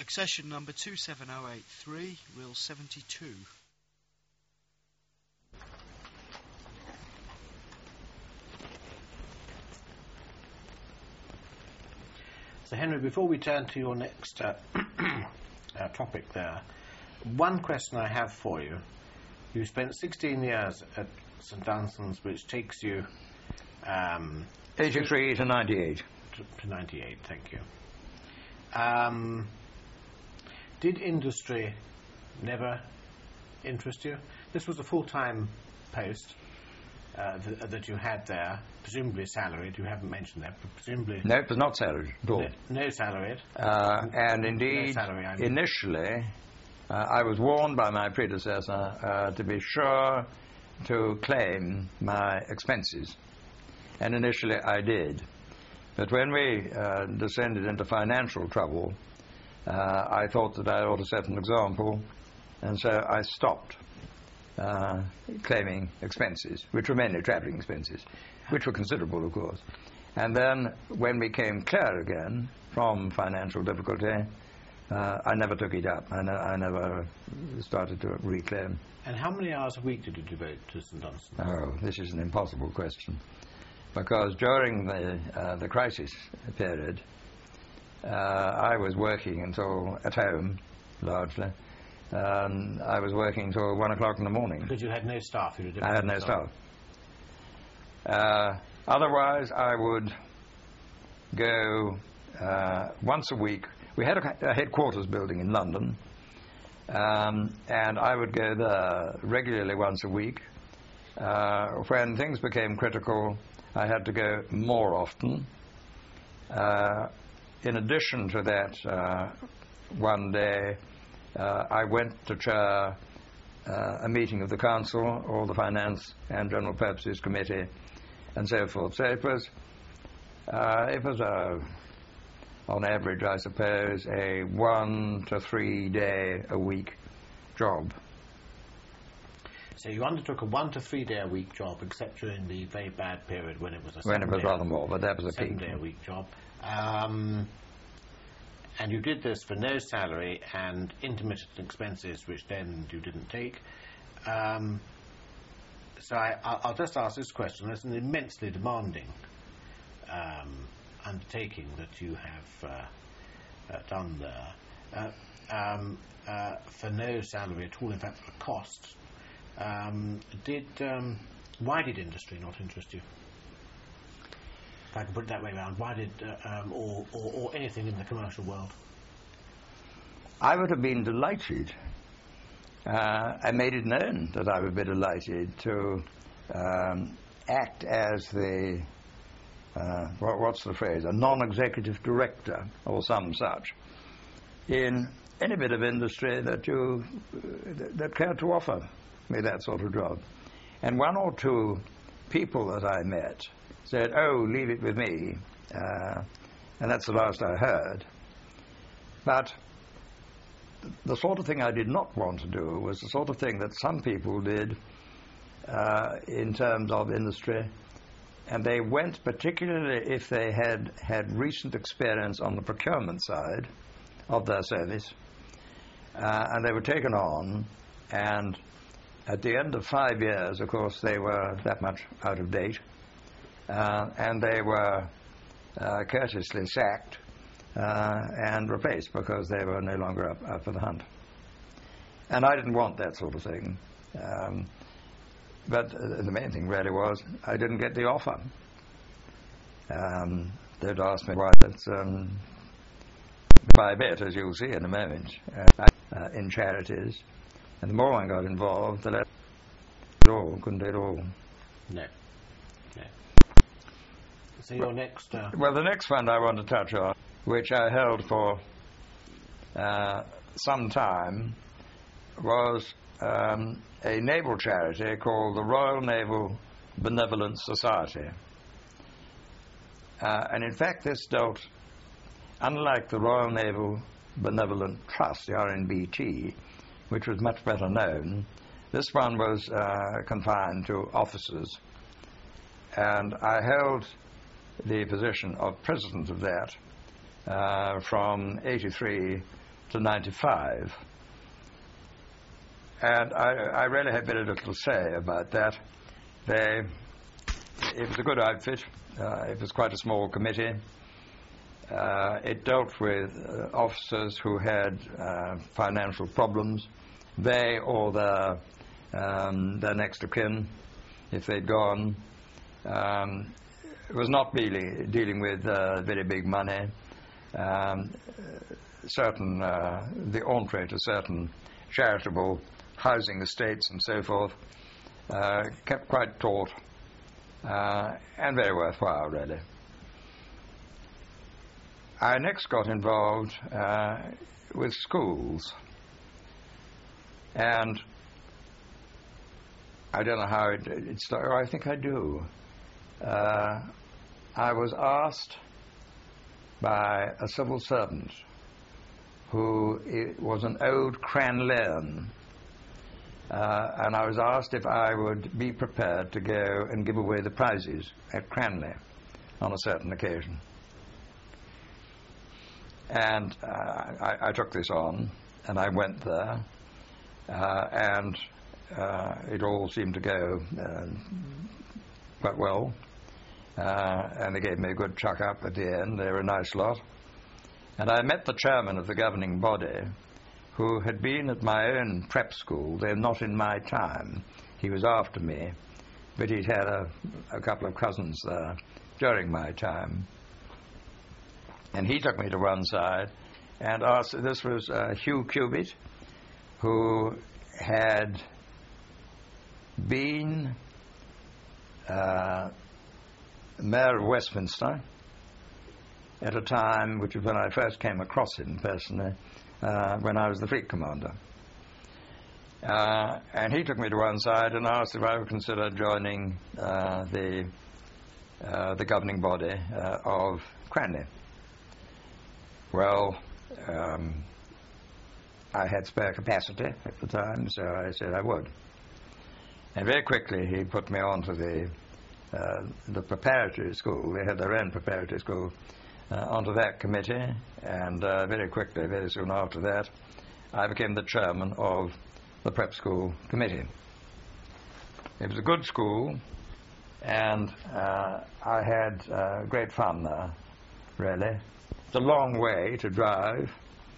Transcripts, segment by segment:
Accession number 27083, reel 72. So Henry, before we turn to your next topic there, one question I have for you. You spent 16 years at St Dunstan's, which takes you 83 to 98. To 98, thank you. Did industry never interest you? This was a full-time post that you had there, presumably salaried. You haven't mentioned that, but presumably... No, it was not salaried at all. No salaried. And indeed, no salary, I mean. Initially, I was warned by my predecessor to be sure to claim my expenses. And initially I did. But when we descended into financial trouble, I thought that I ought to set an example, and so I stopped claiming expenses, which were mainly travelling expenses, which were considerable, of course. And then when we came clear again from financial difficulty, I never took it up. I never started to reclaim. And how many hours a week did you devote to St Dunstan's? Oh, this is an impossible question. Because during the crisis period, I was working until, at home, largely, I was working until 1 o'clock in the morning. Because you had no staff? I had no staff. Otherwise, I would go once a week. We had a headquarters building in London, and I would go there regularly once a week. When things became critical, I had to go more often. In addition to that, one day I went to chair a meeting of the Council, or the Finance and General Purposes Committee, and so forth. So it was on average, I suppose, a 1 to 3 day a week job. So you undertook a 1 to 3 day a week job, except during the very bad period when it was a when it was rather more, but that was a 7 day a week job. And you did this for no salary and intermittent expenses, which then you didn't take. So I'll just ask this question. It's an immensely demanding undertaking that you have done there for no salary at all, in fact for a cost. Why did industry not interest you? If I can put it that way around, why did, or anything in the commercial world? I would have been delighted. I made it known that I would be delighted to act as the, what's the phrase, a non-executive director or some such, in any bit of industry that cared to offer me that sort of job. And one or two people that I met said, "Oh, leave it with me," and that's the last I heard. But the sort of thing I did not want to do was the sort of thing that some people did in terms of industry, and they went, particularly if they had recent experience on the procurement side of their service, and they were taken on, and at the end of 5 years, of course, they were that much out of date, and they were courteously sacked and replaced because they were no longer up for the hunt. And I didn't want that sort of thing. But the main thing really was I didn't get the offer. They'd asked me why. That's by a bit, as you'll see in a moment, in charities. And the more I got involved, the less couldn't do it all. No. So your next... Well, the next fund I want to touch on, which I held for some time, was a naval charity called the Royal Naval Benevolent Society. And in fact, this dealt, unlike the Royal Naval Benevolent Trust, the RNBT, which was much better known, this one was confined to officers. And I held the position of president of that from 83 to 95. And I really have very little to say about that. It was a good outfit. It was quite a small committee. It dealt with officers who had financial problems. They or their next of kin, if they'd gone. It was not really dealing with very big money. The entree to certain charitable housing estates and so forth, kept quite taut and very worthwhile, really. I next got involved with schools, and I don't know how it started. I think I do. I was asked by a civil servant who was an old Cranlearn, and I was asked if I would be prepared to go and give away the prizes at Cranley on a certain occasion. And I took this on, and I went there, and it all seemed to go quite well. And they gave me a good chuck-up at the end. They were a nice lot. And I met the chairman of the governing body, who had been at my own prep school, though not in my time. He was after me, but he'd had a couple of cousins there during my time. And he took me to one side and asked, this was Hugh Cubitt, who had been Mayor of Westminster at a time, which was when I first came across him personally, when I was the Fleet Commander. And he took me to one side and asked if I would consider joining the governing body of Cranley. Well, I had spare capacity at the time, so I said I would. And very quickly he put me on to the preparatory school. They had their own preparatory school, onto that committee, and very quickly, very soon after that, I became the chairman of the prep school committee. It was a good school, and I had great fun there, really. It's a long way to drive.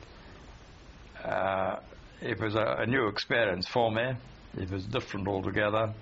It was a new experience for me. It was different altogether.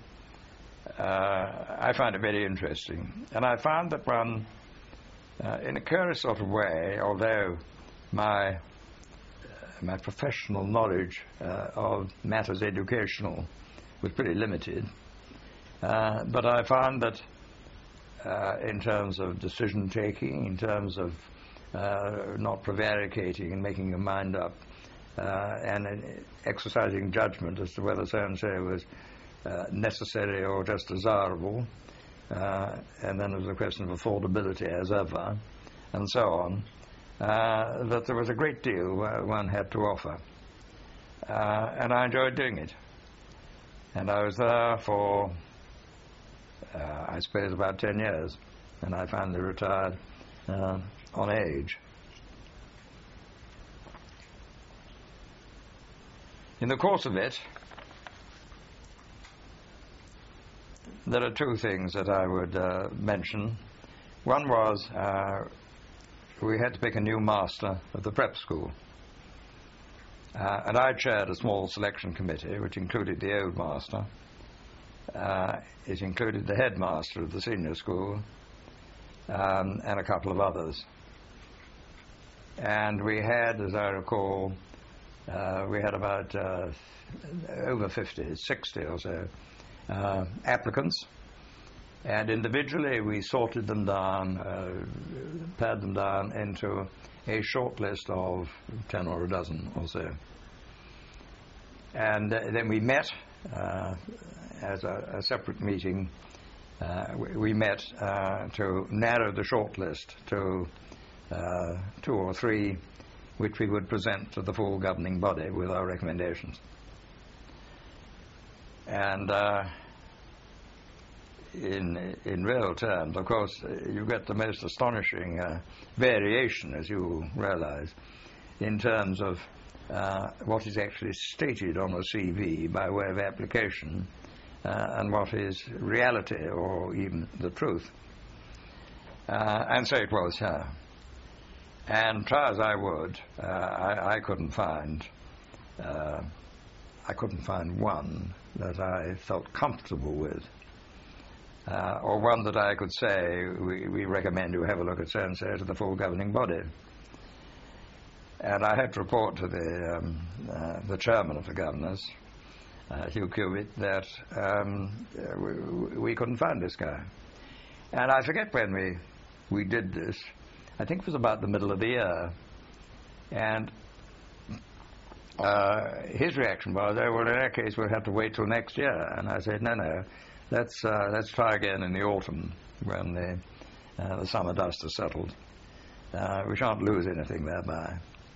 I found it very interesting. And I found that one, in a curious sort of way, although my professional knowledge of matters educational was pretty limited, but I found that in terms of decision-taking, in terms of not prevaricating and making your mind up, and exercising judgment as to whether so-and-so was necessary or just desirable, and then there was a question of affordability as ever, and so on, that there was a great deal one had to offer. And I enjoyed doing it. And I was there for, I suppose, about 10 years, and I finally retired on age. In the course of it, there are two things that I would mention. One was we had to pick a new master of the prep school. And I chaired a small selection committee, which included the old master. It included the headmaster of the senior school and a couple of others. And we had, as I recall, we had about over 50, 60 or so applicants, and individually we sorted them down, pared them down into a short list of 10 or a dozen or so. And then we met as a separate meeting. We met to narrow the short list to 2 or 3, which we would present to the full governing body with our recommendations. And in real terms, of course, you get the most astonishing variation, as you realize. in terms of what is actually stated on a CV by way of application and what is reality or even the truth. And so it was here. And try as I would, I couldn't find one that I felt comfortable with, or one that I could say we recommend you have a look at so and so to the full governing body. And I had to report to the chairman of the governors, Hugh Cubitt, that we couldn't find this guy. And I forget when we did this. I think it was about the middle of the year. And his reaction was, oh, well, in that case, we'll have to wait till next year. And I said, no, let's try again in the autumn when the summer dust has settled. We shan't lose anything thereby.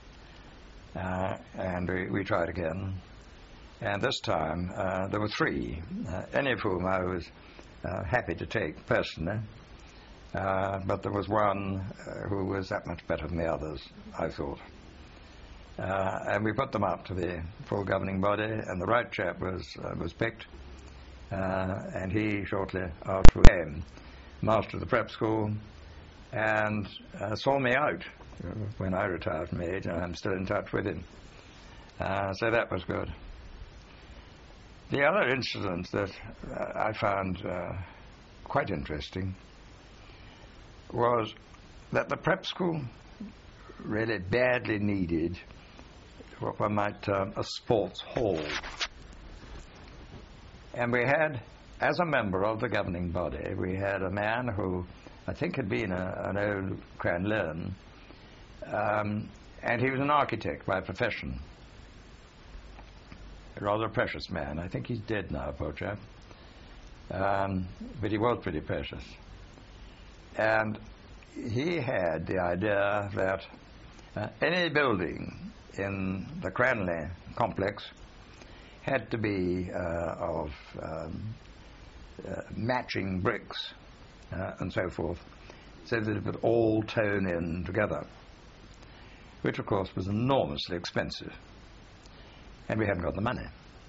And we tried again. And this time, there were three, any of whom I was happy to take personally. But there was one who was that much better than the others, I thought. And we put them up to the full governing body, and the right chap was picked. And he shortly after came, master of the prep school, and saw me out when I retired from age, and I'm still in touch with him. So that was good. The other incident that I found quite interesting was that the prep school really badly needed what one might term a sports hall. And we had, as a member of the governing body, we had a man who I think had been an old Cranlearn, and he was an architect by profession. A rather precious man. I think he's dead now, poor chap. But he was pretty precious. And he had the idea that any building in the Cranleigh complex had to be of matching bricks and so forth, so that it would all tone in together, which of course was enormously expensive, and we hadn't got the money.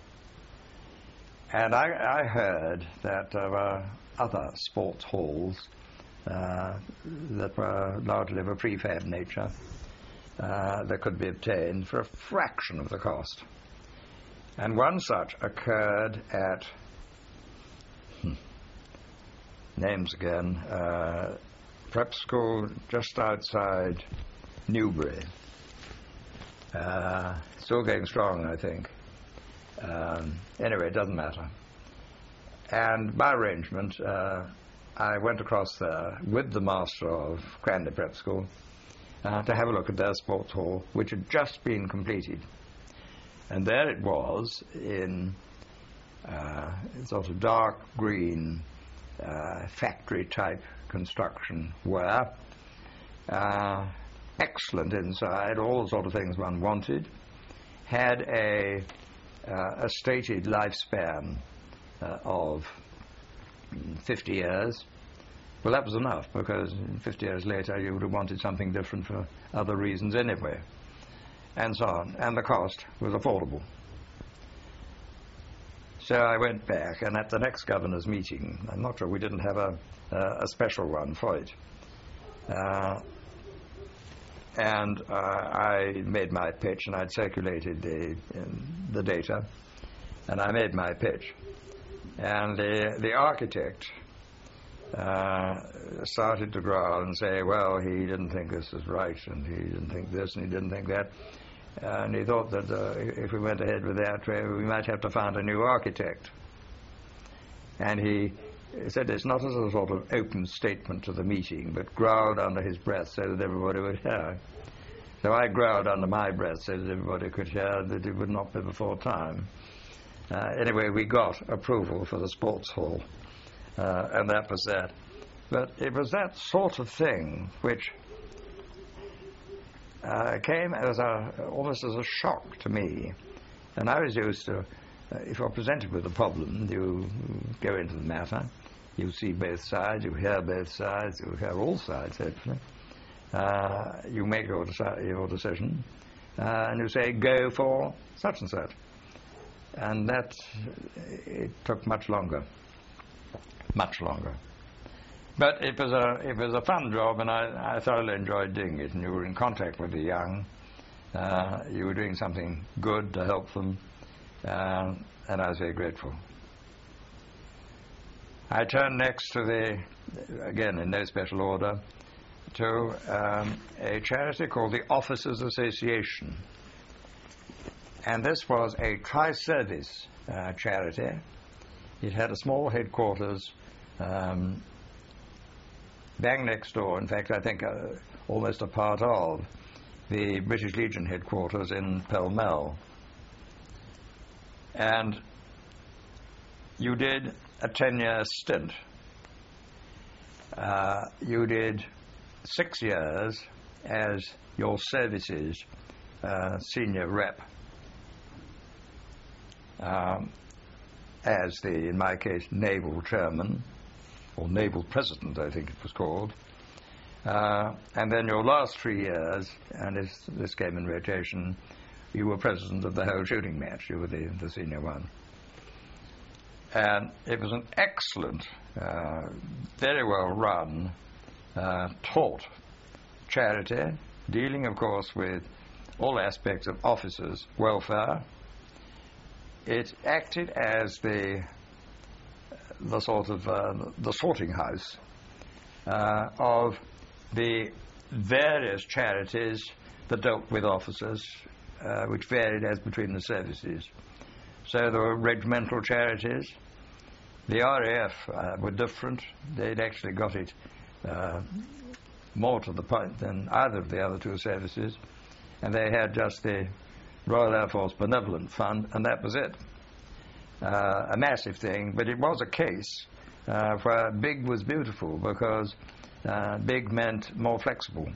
And I heard that there were other sports halls that were largely of a prefab nature that could be obtained for a fraction of the cost. And one such occurred at, names again, prep school just outside Newbury. Still going strong, I think. Anyway, it doesn't matter. And by arrangement, I went across there with the master of Cranleigh Prep School to have a look at their sports hall, which had just been completed. And there it was in sort of dark green factory-type construction ware. Excellent inside, all the sort of things one wanted. Had a stated lifespan of 50 years. Well, that was enough, because 50 years later you would have wanted something different for other reasons anyway, and so on. And the cost was affordable. So I went back, and at the next governor's meeting, I'm not sure we didn't have a special one for it, and I made my pitch, and I'd circulated the data, and I made my pitch. And the architect started to growl and say, well, he didn't think this was right, and he didn't think this, and he didn't think that. And he thought that if we went ahead with that, we might have to find a new architect. And he said this not as a sort of open statement to the meeting, but growled under his breath so that everybody would hear. So I growled under my breath so that everybody could hear that it would not be before time. Anyway, we got approval for the sports hall, and that was that. But it was that sort of thing which came as almost as a shock to me. And I was used to, if you're presented with a problem, you go into the matter, you see both sides, you hear both sides, you hear all sides, hopefully. You make your decision, and you say, go for such and such. And that, it took much longer. Much longer. But it was a fun job, and I thoroughly enjoyed doing it. And you were in contact with the young. You were doing something good to help them, and I was very grateful. I turned next to again in no special order, to a charity called the Officers Association. And this was a tri-service charity. It had a small headquarters bang next door, in fact I think almost a part of the British Legion headquarters in Pall Mall. And you did a 10-year stint. You did 6 years as your services senior rep, as in my case, naval chairman, or naval president, I think it was called. And then your last 3 years, and this came in rotation, you were president of the whole shooting match. You were the senior one. And it was an excellent, very well run, taught charity, dealing, of course, with all aspects of officers' welfare. It acted as the sort of the sorting house of the various charities that dealt with officers, which varied as between the services. So there were regimental charities. The RAF were different. They'd actually got it more to the point than either of the other two services, and they had just the Royal Air Force Benevolent Fund, and that was it. A massive thing, but it was a case where big was beautiful, because big meant more flexible,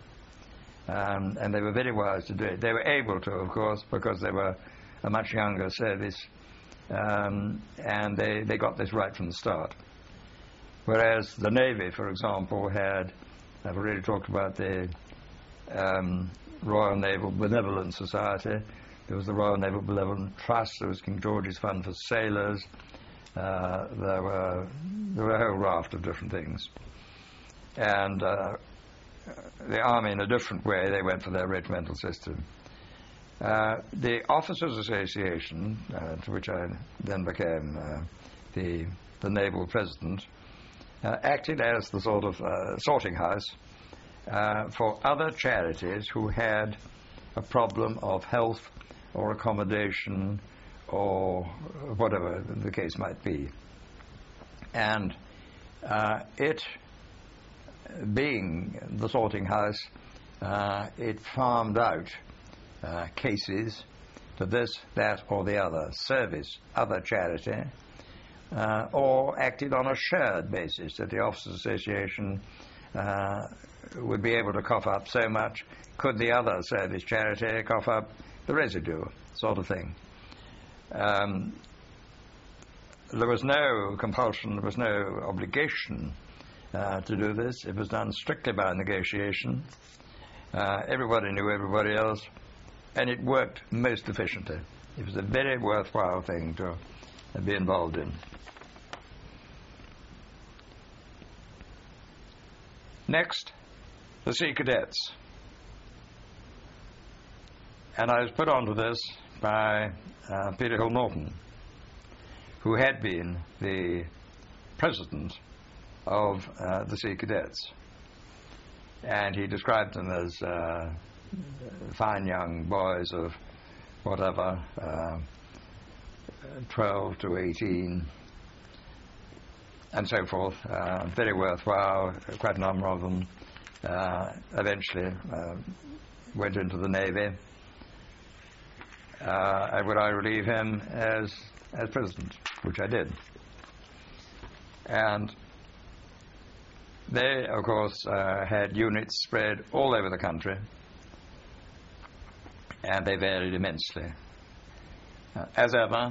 and they were very wise to do it. They were able to, of course, because they were a much younger service, and they got this right from the start. Whereas the Navy, for example, I've already talked about the Royal Naval Benevolent Society. There was the Royal Naval Benevolent Trust. There was King George's Fund for Sailors. There were a whole raft of different things. And the Army, in a different way, they went for their regimental system. The Officers Association, to which I then became the naval president, acted as the sort of sorting house for other charities who had a problem of health or accommodation or whatever the case might be. And it, being the sorting house, it farmed out cases to this, that, or the other service, other charity, or acted on a shared basis, that the Officers Association would be able to cough up so much, could the other service charity cough up the residue, sort of thing. There was no compulsion, there was no obligation to do this. It was done strictly by negotiation. Everybody knew everybody else, and it worked most efficiently. It was a very worthwhile thing to be involved in. Next, the Sea Cadets. And I was put onto this by Peter Hill Norton, who had been the president of the Sea Cadets. And he described them as fine young boys of whatever, 12 to 18, and so forth. Very worthwhile, quite a number of them eventually went into the Navy. Would I relieve him as president, which I did. And they, of course, had units spread all over the country, and they varied immensely. As ever,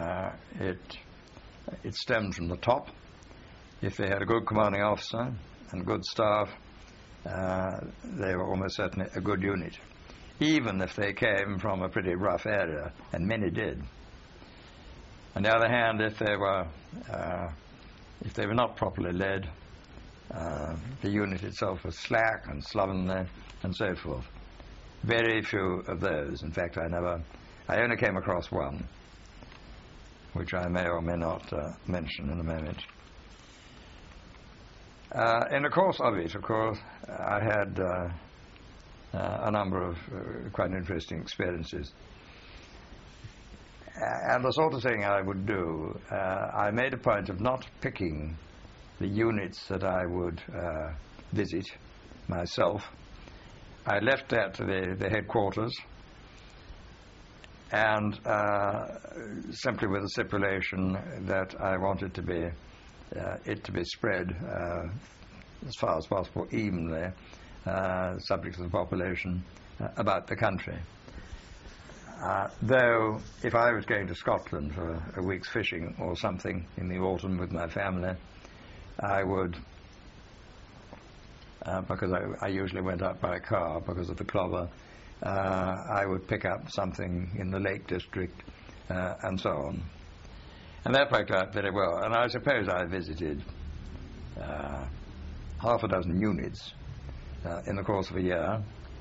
it stemmed from the top. If they had a good commanding officer and good staff, they were almost certainly a good unit. even if they came from a pretty rough area, and many did. On the other hand, if they were not properly led, the unit itself was slack and slovenly, and so forth. Very few of those. In fact, I only came across one, which I may or may not mention in a moment. In the course of it, of course, I had a number of quite interesting experiences. And the sort of thing I would do, I made a point of not picking the units that I would visit myself. I left that to the headquarters, and simply with the stipulation that I wanted to be it to be spread as far as possible evenly, subject to the population, about the country. Though if I was going to Scotland for a week's fishing or something in the autumn with my family, I would, because I usually went up by car because of the clobber, I would pick up something in the Lake District and so on. And that worked out very well. And I suppose I visited half a dozen units in the course of a year.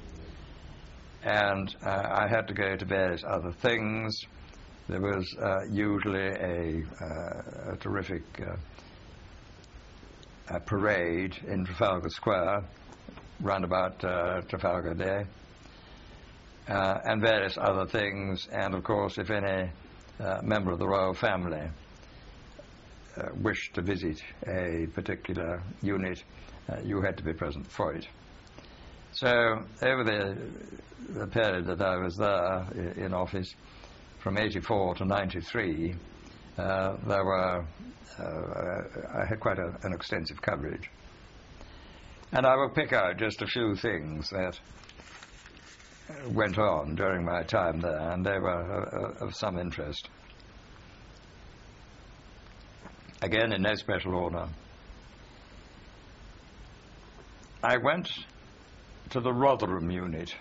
And I had to go to various other things. There was usually a terrific parade in Trafalgar Square, round about Trafalgar Day, and various other things. And of course, if any member of the royal family wished to visit a particular unit, you had to be present for it. So over the period that I was there in office, from 84 to 93, I had quite an extensive coverage. And I will pick out just a few things that went on during my time there, and they were of some interest. Again, in no special order. I went to the Rotherham unit,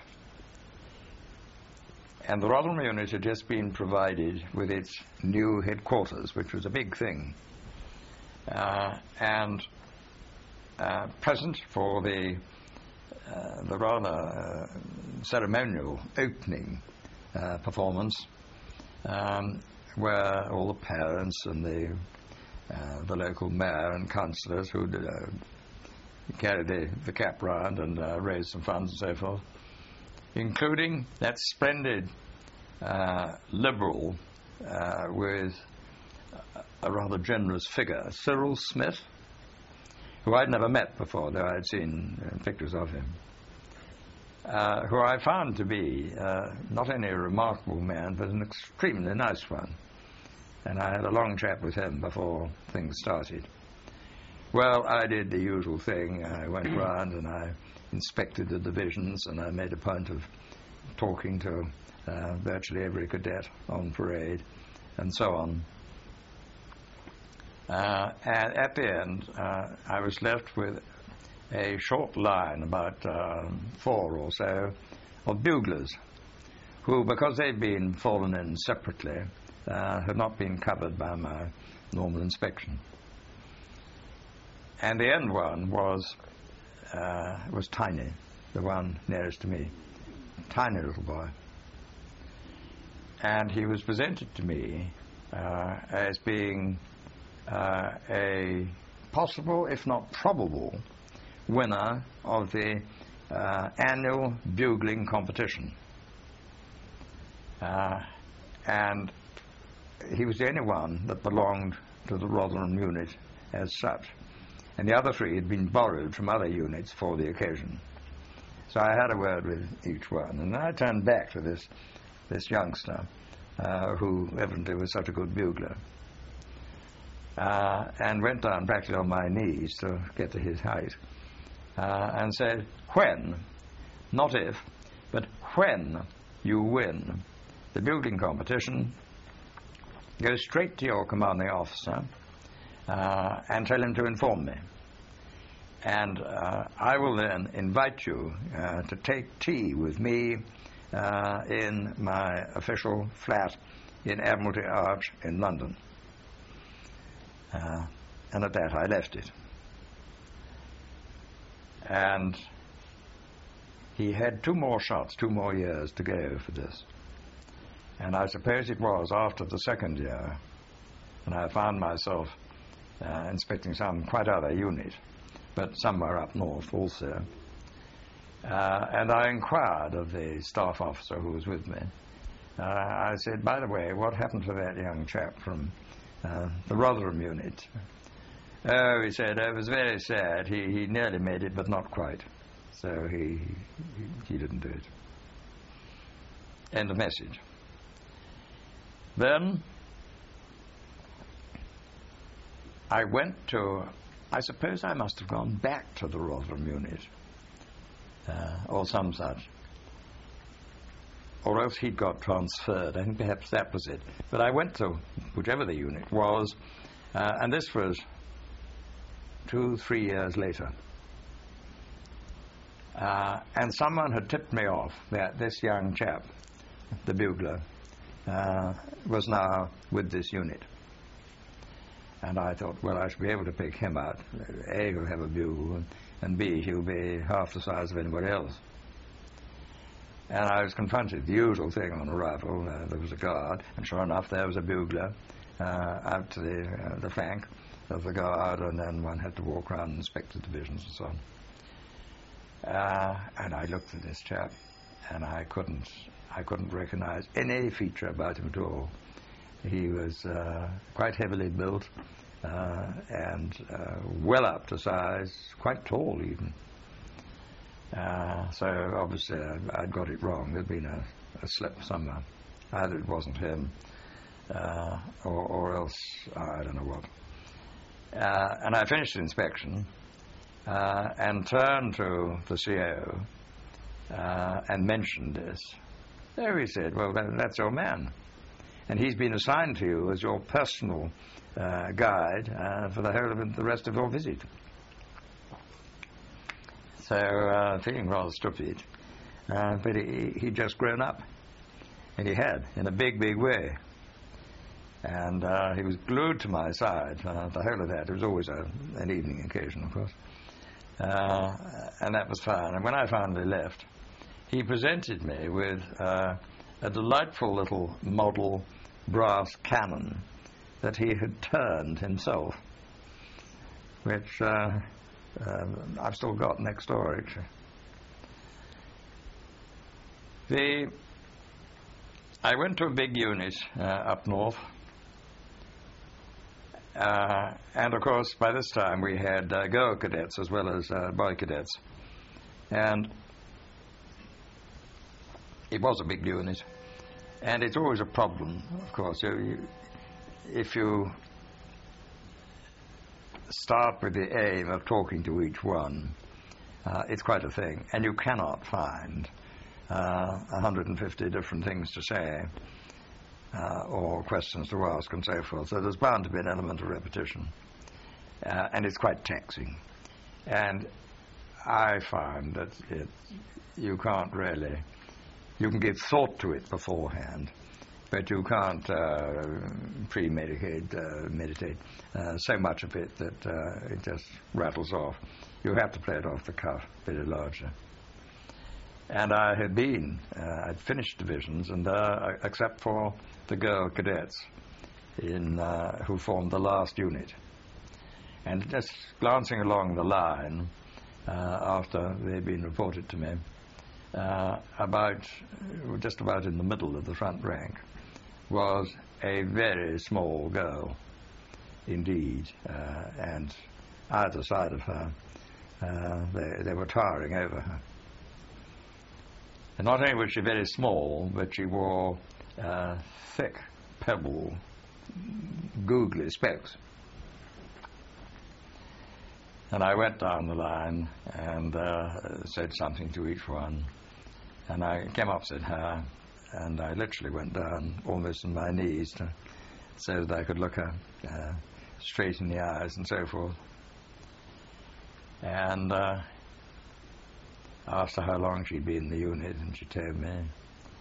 and the Rotherham unit had just been provided with its new headquarters, which was a big thing, and present for the rather ceremonial opening performance were all the parents and the local mayor and councillors who carried the cap round and raised some funds and so forth, including that splendid Liberal with a rather generous figure, Cyril Smith, who I'd never met before, though I'd seen pictures of him, who I found to be not only a remarkable man, but an extremely nice one. And I had a long chat with him before things started. Well, I did the usual thing. I went round and I inspected the divisions, and I made a point of talking to virtually every cadet on parade, and so on. And at the end, I was left with a short line, about 4 or so, of buglers, who, because they'd been fallen in separately, had not been covered by my normal inspection. And the end one was Tiny, the one nearest to me, tiny little boy. And he was presented to me as being a possible, if not probable, winner of the annual bugling competition. And he was the only one that belonged to the Rotherham unit as such. And the other 3 had been borrowed from other units for the occasion. So I had a word with each one, and I turned back to this youngster who evidently was such a good bugler, and went down practically on my knees to get to his height, and said, when, not if, but when you win the bugling competition, go straight to your commanding officer and tell him to inform me. And I will then invite you to take tea with me in my official flat in Admiralty Arch in London. And at that I left it. And he had 2 more shots, 2 more years to go for this. And I suppose it was after the 2nd year when I found myself inspecting some quite other unit, but somewhere up north also. And I inquired of the staff officer who was with me. I said, by the way, what happened to that young chap from the Rotherham unit? Oh, he said, it was very sad. He nearly made it, but not quite. So he didn't do it. End of message. Then I went to, I suppose I must have gone back to the Rotherham unit, or some such. Or else he'd got transferred. I think perhaps that was it. But I went to whichever the unit was, and this was 2-3 years later. And someone had tipped me off that this young chap, the bugler, was now with this unit. And I thought, well, I should be able to pick him out. A, he'll have a bugle, and B, he'll be half the size of anybody else. And I was confronted, the usual thing on arrival. There was a guard, and sure enough, there was a bugler out to the flank of the guard, and then one had to walk around and inspect the divisions and so on. And I looked at this chap, and I couldn't recognize any feature about him at all. He was quite heavily built and well up to size, quite tall even. So obviously I'd got it wrong. There'd been a slip somewhere. Either it wasn't him or else I don't know what. And I finished the inspection and turned to the CO and mentioned this. There he said, well, that's your man. And he's been assigned to you as your personal guide for the whole of the rest of your visit. So, feeling rather stupid, but he'd just grown up. And he had, in a big, big way. And he was glued to my side the whole of that. It was always an evening occasion, of course. And that was fine. And when I finally left, he presented me with a delightful little model brass cannon that he had turned himself, which I've still got next door, actually. I went to a big unit up north, and of course by this time we had girl cadets as well as boy cadets, and it was a big unit, and it's always a problem, of course. If you start with the aim of talking to each one, it's quite a thing, and you cannot find 150 different things to say or questions to ask and so forth. So there's bound to be an element of repetition, and it's quite taxing. And I find that you can't really, you can give thought to it beforehand, but you can't meditate so much of it that it just rattles off. You have to play it off the cuff very largely. And I had I'd finished divisions, and except for the girl cadets who formed the last unit. And just glancing along the line after they'd been reported to me, just about in the middle of the front rank, was a very small girl indeed, and either side of her they were towering over her. And not only was she very small, but she wore thick pebble googly specs. And I went down the line and said something to each one, and I came up, said hi, and I literally went down almost on my knees so that I could look her straight in the eyes and so forth. And asked her how long she'd been in the unit, and she told me.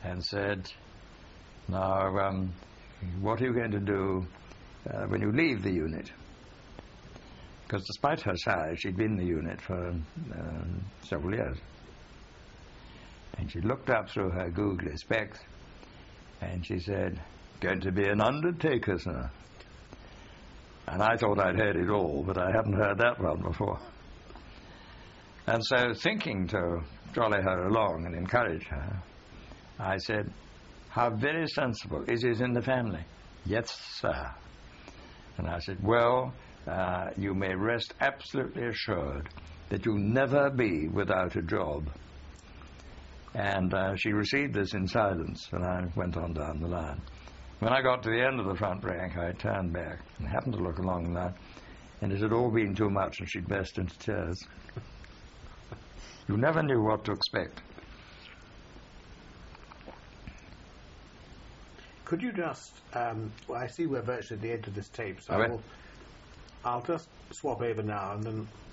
and said, now, what are you going to do when you leave the unit? Because despite her size, she'd been in the unit for several years. And she looked up through her googly specs and she said, going to be an undertaker, sir. And I thought I'd heard it all, but I hadn't heard that one before. And so, thinking to jolly her along and encourage her, I said, how very sensible. Is it in the family? Yes, sir. And I said, well, you may rest absolutely assured that you'll never be without a job. And she received this in silence, and I went on down the line. When I got to the end of the front rank, I turned back and happened to look along the line, and it had all been too much, and she'd burst into tears. You never knew what to expect. Could you just, well, I see we're virtually at the end of this tape, so I'll just swap over now, and then